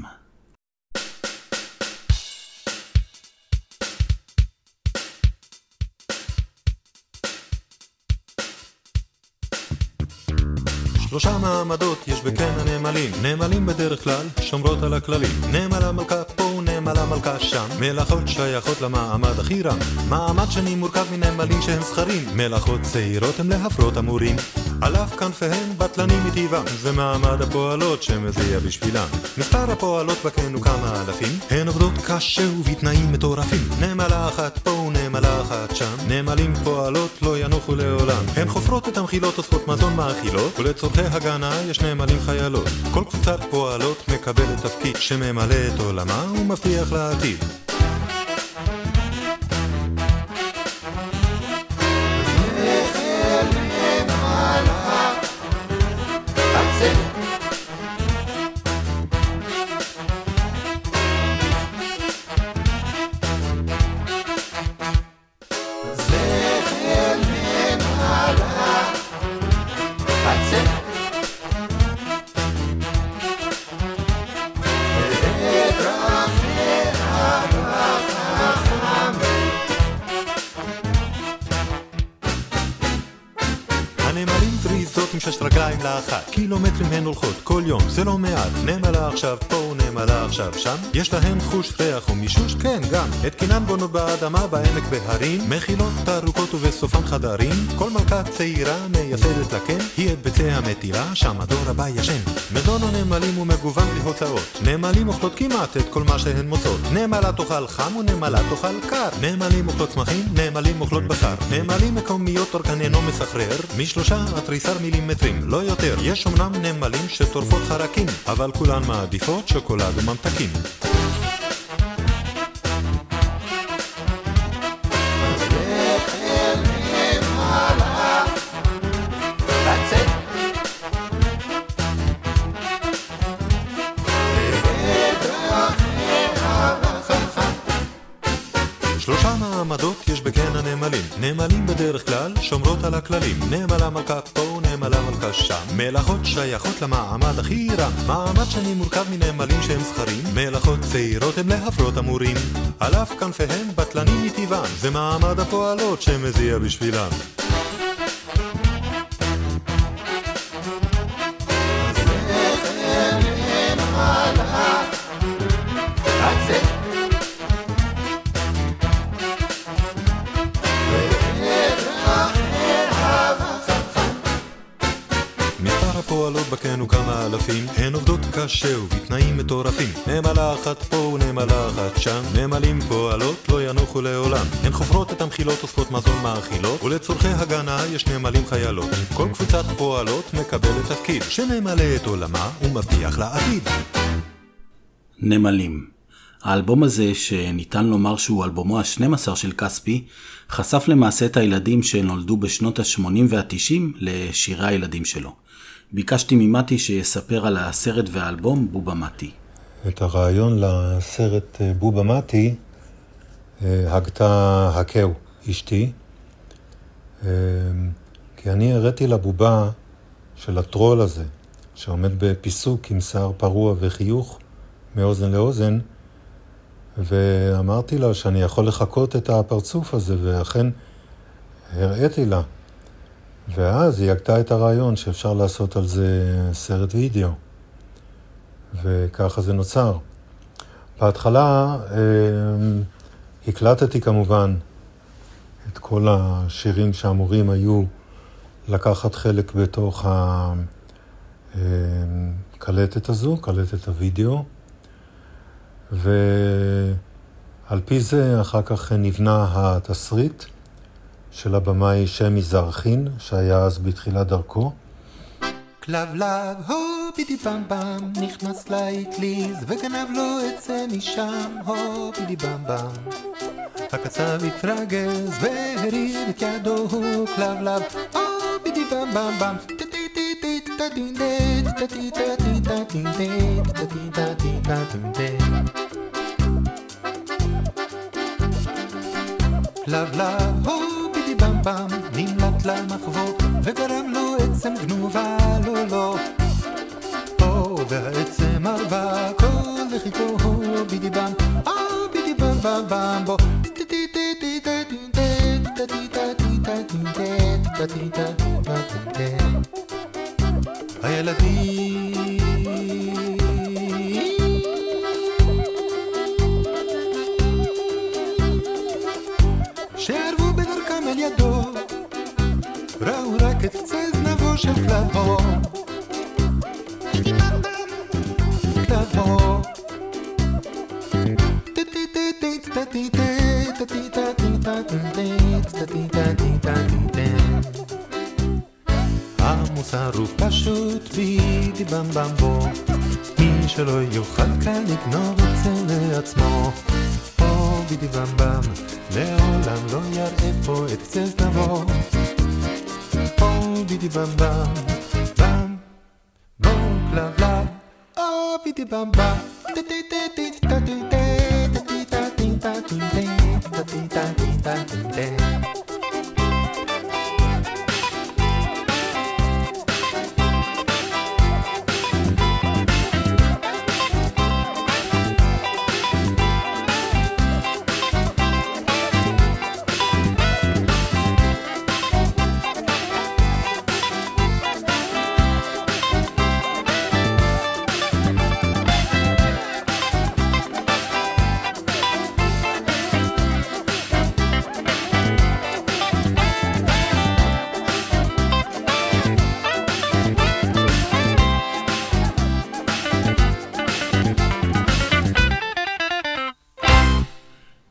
שלושה מעמדות יש בקן הנמלים, נמלים בדרך כלל שומרות על הכללים, נמלה מלכה פה נמלה מלכה שם, מלאכות שייכות למעמד הכי רם, מעמד שני מורכב מנמלים שהם זכרים, מלאכות צעירות הם להפרות אמורים, על אף כנפיהם בטלנים מטבעם, ומעמד הפועלות שמזיע בשבילם, מספר הפועלות בקן הוא כמה אלפים, הן עובדות קשה ובתנאים מטורפים, נמלה אחת פה נמלה אחת שם, נמלים פועלות לא ינוחו לעולם, הן חופרות את המחילות אוספות מזון מאכילות, ולצורכי הגנה יש נמלים חיילות, כל קבוצת פועלות מקבלת תפקיד שממלא את עולמה ומבטיח לעתיד. שש רגליים לאחת, קילומטרים הן הולכות כל יום, זה לא מעט, נמלה עכשיו פה נמלה נמלה עכשיו שם. יש להן חוש ריח ומישוש, כן גם. את קינן בונות באדמה, בעמק בהרים, מחילות ארוכות ובסופן חדרים. כל מלכה צעירה מייסדת לקן, היא את ביצי המטילה, שם הדור הבא ישן. מזון הנמלים הוא מגוון בלי הוצאות. נמלים אוכלות כמעט את כל מה שהן מוצאות. נמלה תאכל חם ונמלה תאכל קר. נמלים אוכלות צמחים, נמלים אוכלות בשר. נמלים מקומיות אורכן אינו מסחרר, משלושה עד תריסר מילימטרים, לא יותר. יש אומנם נמלים שטורפות חרקים, אבל כולן מעדיפות שוקולד וממתקים. שלושה מעמדות יש בקן הנמלים. נמלים בדרך כלל שומרות על הכללים. נמלה מלכה פה, נמלה מלכה שם. מלאכות שייכות למעמד הכי רם. מעמד שני מורכב מנמלים שהם זכרים. מלאכות צעירות הם להפרות אמורים. על אף כנפיהם בטלנים מטבעם. זה מעמד הפועלות שמזיע בשבילם. פועלות בקן וכמה אלפים, הן עובדות קשה ובתנאים מטורפים. נמלה אחת פה ונמלה אחת שם, נמלים פועלות לא ינוחו לעולם. הן חופרות את המחילות, אוספות מזון מאכילות, ולצורכי הגנה יש נמלים חיילות. כל קבוצת פועלות מקבלת תפקיד שנמלא את עולמה ומבטיח לעתיד. נמלים. האלבום הזה, שניתן לומר שהוא אלבומו ה-שנים עשר של כספי, חשף למעשה את הילדים שנולדו בשנות ה-שמונים וה-תשעים לשירי הילדים שלו. ביקשתי ממתי שיספר על הסרט והאלבום בובה מתי. את הרעיון לסרט בובה מתי הגתה הקאו, אשתי, כי אני הראיתי לבובה של הטרול הזה, שעומד בפיסוק עם שיער פרוע וחיוך מאוזן לאוזן, ואמרתי לה שאני יכול לחכות את הפרצוף הזה, ואכן הראיתי לה. ואז היא הגתה את הרעיון שאפשר לעשות על זה סרט וידאו. וככה זה נוצר. בהתחלה אה, הקלטתי כמובן את כל השירים שאמורים היו לקחת חלק בתוך הקלטת הזו, קלטת הוידאו. ועל פי זה אחר כך נבנה התסריט של הבמאי שמי זרחין, שהיה אז בתחילת דרכו. כלב לב, הו בידי במ במ, נכנס לאטליז וגנב לו את זה משם, הו בידי במ במ. הקצב התרגז והריד את ידו, כלב לב, הו בידי במ במ במ. כלב לב, הו בידי במ במ, נמלט למחבות וגרם לו עצם גנובה, לא לא. הו והעצם ערבה כל לחיתו, הו בידי במ, הו בידי במ במ במ בו. הילדים שערבו בדרכם אל ידו ראו רק את קצה זנבו של כלבו, כלבו. המוסר הוא פשוט בידי במ במ בו, מי שלא יוכל כאן לגנוב את זה לעצמו. או בידי במ במ לעולם לא יראה פה את קצה זנבו. או בידי במ במ במ בו כלב לב, או בידי במ במ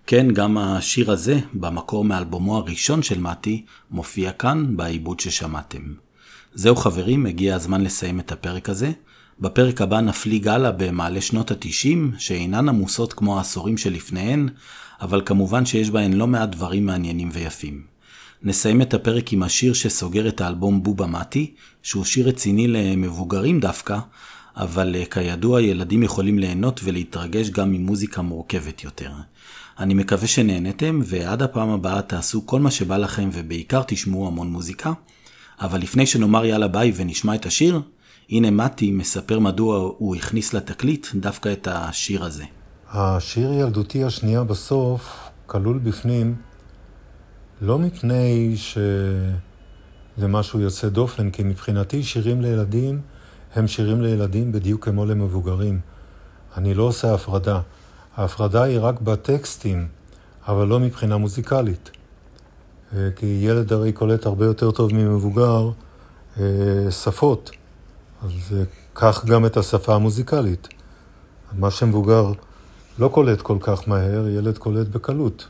כן, גם השיר הזה, במקור מאלבומו הראשון של מתי, מופיע כאן בעיבוד ששמעתם. זהו חברים, הגיע הזמן לסיים את הפרק הזה. בפרק הבא נפליג הלאה במעלה שנות ה-תשעים, שאינן עמוסות כמו העשורים שלפניהן, אבל כמובן שיש בהן לא מעט דברים מעניינים ויפים. נסיים את הפרק עם השיר שסוגר את האלבום בובה מתי, שהוא שיר רציני למבוגרים דווקא, אבל כידוע ילדים יכולים ליהנות ולהתרגש גם ממוזיקה מורכבת יותר. אני מקווה שנהנתם, ועד הפעם הבאה תעשו כל מה שבא לכם ובעיקר תשמעו המון מוזיקה. אבל לפני שנאמר יאללה ביי ונשמע את השיר, הנה מתי מספר מדוע הוא הכניס לתקליט דווקא את השיר הזה. השיר ילדותי השנייה בסוף כלול בפנים, לא מפני שזה משהו יוצא דופן, כי מבחינתי שירים לילדים הם שירים לילדים בדיוק כמו למבוגרים. אני לא עושה הפרדה. ההפרדה היא רק בטקסטים, אבל לא מבחינה מוזיקלית. כי ילד הרי קולט הרבה יותר טוב ממבוגר שפות. אז כך גם את השפה המוזיקלית. מה שמבוגר לא קולט כל כך מהר, ילד קולט בקלות.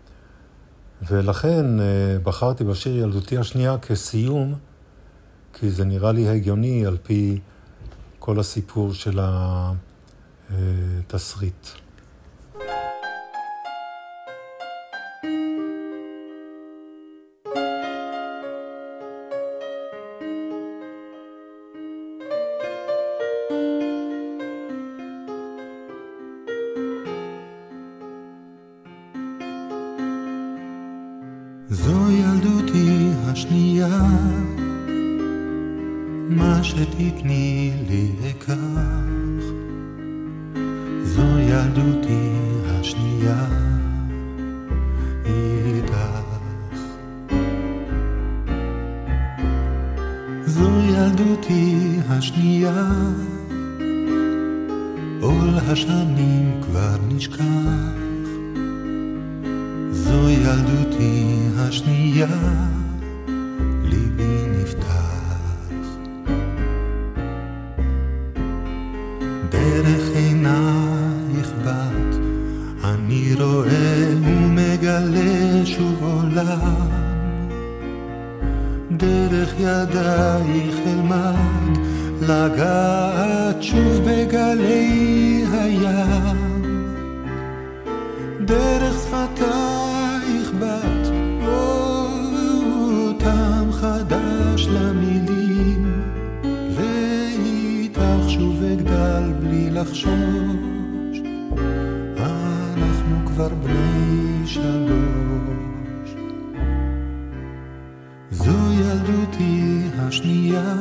ולכן בחרתי בשיר ילדותי השנייה כסיום, כי זה נראה לי הגיוני על פי כל הסיפור של התסריט. זו ילדותי השנייה, מה שתתני לי אקח. זו ילדותי השנייה איתך. זו ילדותי השנייה, עול השנים כבר נשכח. זו ילדותי השנייה, ליבי נפתח. דרך עינייך בת, אני רואה ומגלה שוב עולם. דרך ידייך אלמד, לגעת שוב בגלי הים. דרך שפתייך בת, אותם חדש למילים, ואיתך שוב אגדל בלי לחשוש, אנחנו כבר בני שלוש. זו ילדותי השנייה,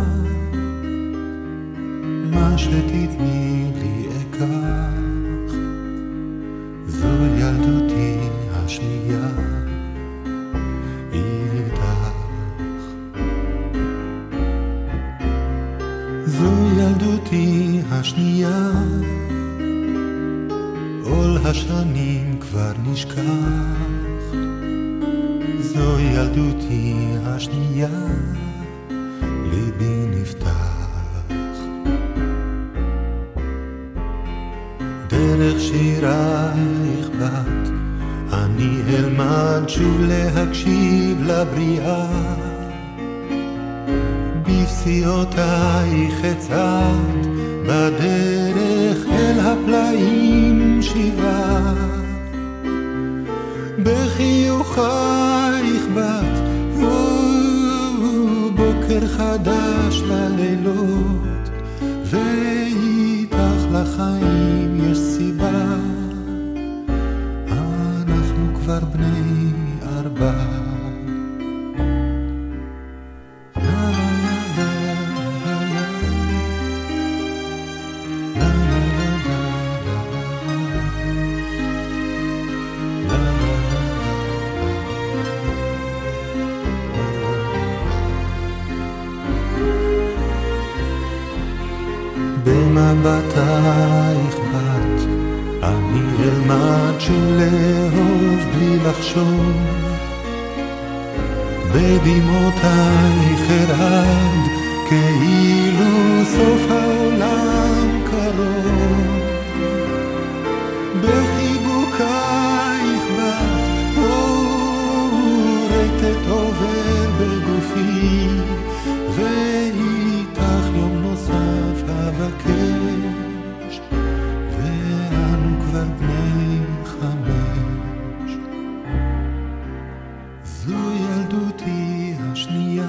מה שתתני לי אקח. זו ילדותי השנייה איתך. זו ילדותי השנייה, עול השנים כבר נשכח. זו ילדותי השנייה, ליבי נפתח. דרך שירייך בת, אני אלמד שוב להקשיב לבריאה. בפסיעותייך אצעד, בדרך אל הפלאים שבעה. בחיוכייך בת, בוקר חדש ללילות, ואיתך לחיים יש סיבה. אנחנו כבר בני ארבע. במבטייך בת, אני אלמד שוב לאהוב בלי לחשוב. בדמעותייך ארעד, כאילו סוף העולם קרוב. בחיבוקייך בת, השקט עובר בגופי, ואיתך יום נוסף אבקש, ואנו כבר בני חמש. זו ילדותי השנייה,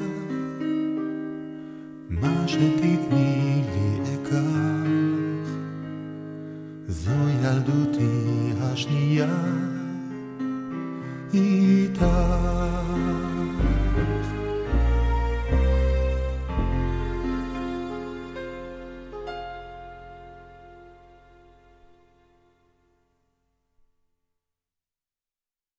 מה שתתני לי אקח. זו ילדותי השנייה, איתך.